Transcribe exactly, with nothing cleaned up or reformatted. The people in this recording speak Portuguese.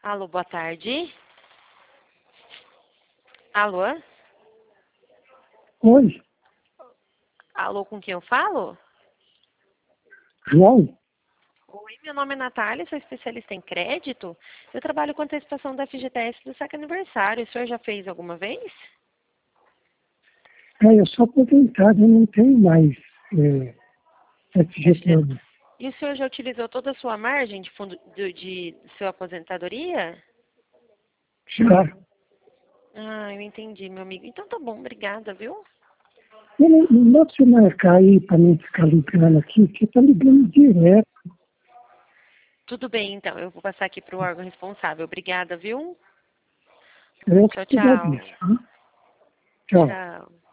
Alô, boa tarde. Alô? Oi, Alô, com quem eu falo? João? Oi, meu nome é Natália, sou especialista em crédito. Eu trabalho com antecipação da F G T S do saque aniversário. O senhor já fez alguma vez? É, eu sou aposentado, eu não tenho mais é, F G T S. E o senhor já utilizou toda a sua margem de fundo de, de sua aposentadoria? Já. Ah, eu entendi, meu amigo. Então tá bom, obrigada, viu? Não, não não dá pra você marcar aí para não ficar ligando aqui, porque tá ligando direto. Tudo bem, então. Eu vou passar aqui para o órgão responsável. Obrigada, viu? Eu Tchau, que tchau. agradeço. Tá? Tchau. Tchau.